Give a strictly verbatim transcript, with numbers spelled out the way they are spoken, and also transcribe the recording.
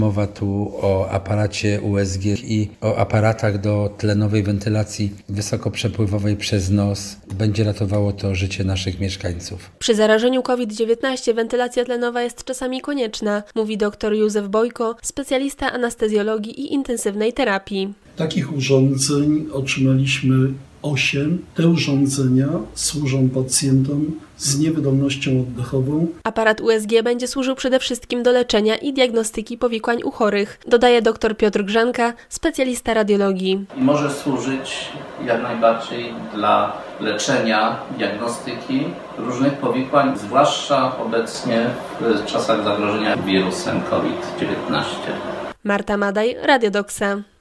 Mowa tu o aparacie U S G i o aparatach do tlenowej wentylacji wysokoprzepływowej przez nos. Będzie ratowało to życie naszych mieszkańców. Przy zarażeniu kowid dziewiętnaście wentylacja tlenowa jest czasami konieczna, mówi dr Józef Bojko, specjalista anestezjologii i intensywnej terapii. Takich urządzeń otrzymaliśmy osiem. Te urządzenia służą pacjentom z niewydolnością oddechową. Aparat U S G będzie służył przede wszystkim do leczenia i diagnostyki powikłań u chorych, dodaje dr Piotr Grzanka, specjalista radiologii. I może służyć jak najbardziej dla leczenia, diagnostyki różnych powikłań, zwłaszcza obecnie w czasach zagrożenia wirusem kowid dziewiętnaście. Marta Madaj, Radio Doksa.